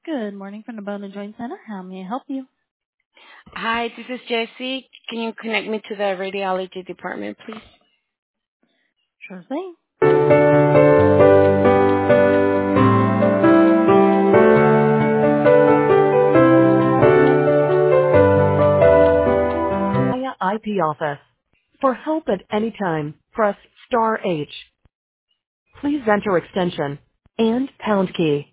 Good morning from the Bone and Joint Center. How may I help you? Hi, this is Jessie. Can you connect me to the radiology department, please? Sure thing. Via IP office. For help at any time, press star H. Please enter extension and pound key.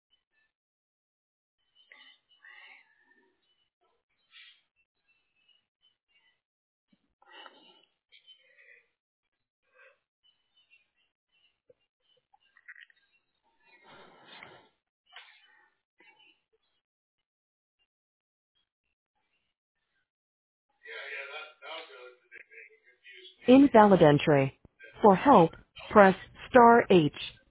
Invalid entry. For help, press star H.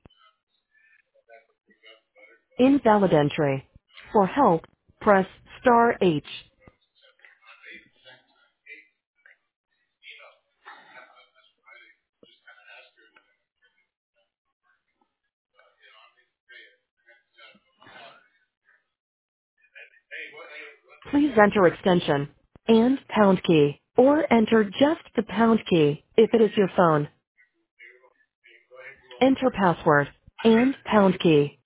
Invalid entry. For help, press star H. Please enter extension and pound key, or enter just the pound key if it is your phone. Enter password and pound key.